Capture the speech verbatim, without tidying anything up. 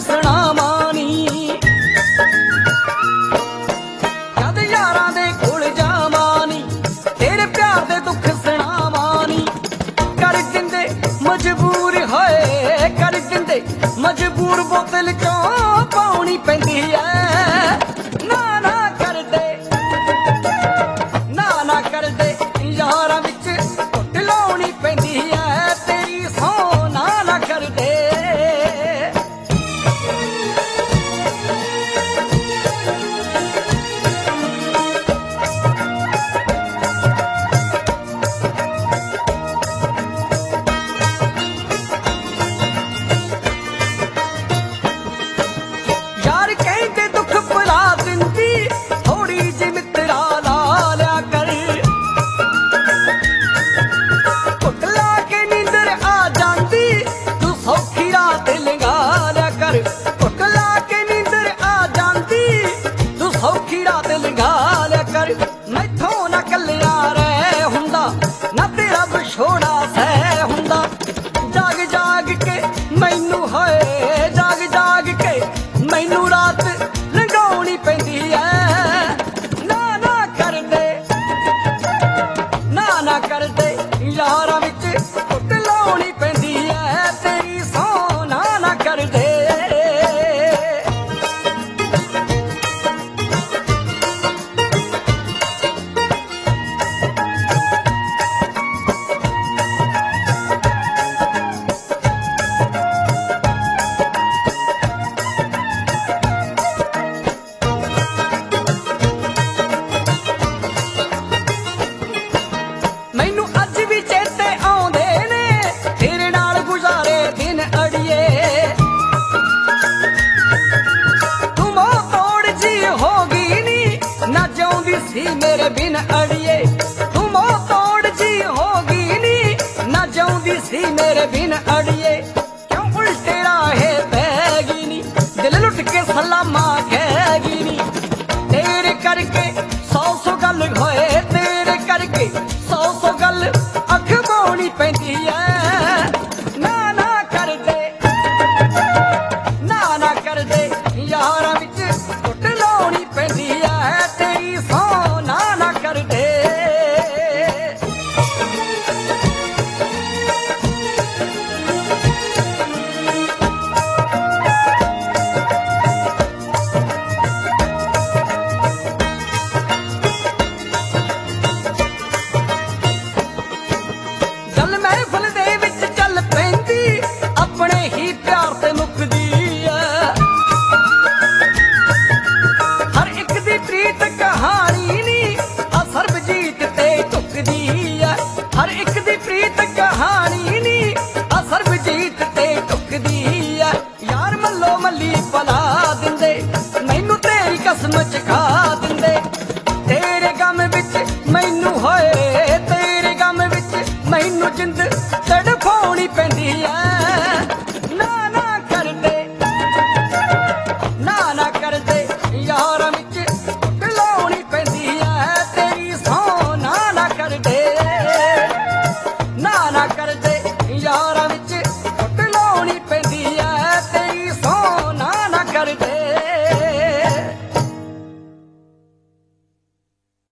ਸੁਣਾਵਾਂ ਨੀ, ਜਦ ਯਾਰਾਂ ਦੇ ਕੋਲ ਜਾਵਾਂ ਨੀ, ਤੇਰੇ ਪਿਆਰ ਦੇ ਦੁੱਖ ਸੁਣਾਵਾਂ ਨੀ। ਕਰ ਦਿੰਦੇ ਮਜਬੂਰ ਹੋਏ, ਕਰ ਦਿੰਦੇ ਮਜਬੂਰ, ਬੋਤਲ ਚੋਂ ਪਾਉਣੀ ਪੈਂਦੀ ਐ। ਨਾ ਨਾ ਕਰਦੇ, ਨਾ ਨਾ ਕਰਦੇ, ਯਾਰਾਂ ਵਿੱਚ ਘੁੱਟ ਲਾਉਣੀ ਪੈਂਦੀ ਐ, ਤੇਰੀ ਸਹੁੰ ਨਾ ਨਾ ਕਰਦੇ। ਯਾਰ ਕਹਿੰਦੇ ਦੁੱਖ ਭੁਲਾ ਦਿੰਦੀ, ਥੋੜੀ ਜਿਹੀ ਮਿੱਤਰਾ ਲਾ ਲਿਆ ਕਰ। ਘੁੱਟ ਲਾ ਕੇ ਨੀਂਦਰ ਆ ਜਾਂਦੀ, ਤੂੰ ਸੌਖੀ ਰਾਤ ਲੰਘਾ ਲਿਆ ਕਰ। ਘੁੱਟ ਲਾ ਕੇ ਨੀਂਦਰ ਆ ਜਾਂਦੀ, ਤੂੰ ਸੌਖੀ ਰਾਤ ਲੰਘਾ ਲਿਆ ਕਰ। ਮੈਥੋਂ ਨਾ ਕੱਲਿਆ ਰਹਿ ਹੁੰਦਾ, ਨਾ ਤੇਰਾ ਵਿਛੋੜਾ ਸਹਿ ਹੁੰਦਾ। ਜਾਗ ਜਾਗ ਕੇ ਮੈਨੂੰ ਹੋਏ, ਜਾਗ ਜਾਗ ਕੇ ਮੈਨੂੰ ਰਾਤ ਲੰਘਾਉਣੀ ਪੈਂਦੀ ਐ। ਨਾ ਨਾ ਕਰਦੇ, ਨਾ ਨਾ ਕਰਦੇ, ਯਾਰਾਂ ਵਿੱਚ ਘੁੱਟ ਲਾਉਣੀ ਪੈਂਦੀ ਐ, ਤੇਰੀ ਸਹੁੰ ਨਾ ਨਾ ਕਰਦੇ। ਮੈਨੂੰ ਅੱਜ ਵੀ ਚੇਤੇ ਆਉਂਦੇ ਨੇ, ਤੇਰੇ ਨਾਲ ਗੁਜ਼ਾਰੇ ਦਿਨ ਅੜੀਏ। ਤੂੰ ਮੋਹ ਤੋੜ ਜੀ ਹੋ ਗਈ ਨੀ, ਨਾ ਜਿਉਂਦੀ ਸੀ ਮੇਰੇ ਬਿਨ ਅੜੀਏ। ਤੂੰ ਮੋਹ ਤੋੜ ਜੀ ਹੋ ਗਈ ਨੀ, ਨਾ ਜਿਉਂਦੀ ਸੀ ਮੇਰੇ ਬਿਨ ਅੜੀਏ। ਕਿਉਂ ਉਲਟੇ ਰਾਹੇ ਪੈ ਗਈ ਨੀ, ਦਿਲ ਲੁੱਟ ਕੇ ਸਲਾਮਾਂ ਕਹਿ ਗਈ ਨੀ। ਤੇਰੇ ਕਰਕੇ ਸੌ ਸੌ ਗੱਲ ਹੋਏ, ਤੇਰੇ ਕਰਕੇ ਸੌ ਸੌ ਗੱਲ ਅਖਵਾਉਣੀ ਪੈਂਦੀ ਐ। ਨਾ ਨਾ ਕਰਦੇ, ਨਾ ਨਾ ਕਰਦੇ, ਯਾਰਾਂ ਵਿੱਚ ਘੁੱਟ ਲਾਉਣੀ ਪੈਂਦੀ ਐ, ਤੇਰੀ ਸਹੁੰ ਨਾ ਨਾ ਕਰਦੇ। ਗੱਲ ਮਹਿਫਲ ਦੇ ਵਿੱਚ ਚੱਲ ਪੈਂਦੀ, ਆਪਣੇ ਹੀ ਪਿਆਰ ਤੇ ਮੁੱਕਦੀ ਐ। ਹਰ ਇੱਕ ਦੀ ਪ੍ਰੀਤ ਕਹਾਣੀ ਨੀ, ਆ ਸਰਬਜੀਤ ਤੇ ਢੁੱਕਦੀ ਐ। ਹਰ ਇੱਕ ਦੀ ਪ੍ਰੀਤ ਕਹਾਣੀ ਨੀ, ਆ ਸਰਬਜੀਤ ਤੇ ਢੁੱਕਦੀ ਐ। ਯਾਰ ਮੱਲੋ ਮੱਲੀ ਪਲਾ ਦਿੰਦੇ, ਮੈਨੂੰ ਤੇਰੀ ਕਸਮ ਚਖਾ ਦਿੰਦੇ। ਤੇਰੇ ਗਮ ਵਿੱਚ ਮੈਨੂੰ ਹੋਏ, ਤੇਰੇ ਗਮ ਵਿੱਚ ਮੈਨੂੰ ਜਿੰਦ ਤੜਫਾਉਣੀ ਪੈਂਦੀ ਐ। ਨਾ ਨਾ ਕਰਦੇ, ਨਾ ਨਾ ਕਰਦੇ, ਯਾਰਾਂ ਵਿੱਚ ਘੁੱਟ ਲਾਉਣੀ ਪੈਂਦੀ ਐ, ਤੇਰੀ ਸਹੁੰ ਨਾ ਨਾ ਕਰਦੇ। ਨਾ ਨਾ ਕਰਦੇ, ਯਾਰਾਂ ਵਿੱਚ ਘੁੱਟ ਲਾਉਣੀ ਪੈਂਦੀ ਐ, ਤੇਰੀ ਸਹੁੰ ਨਾ ਨਾ ਕਰਦੇ।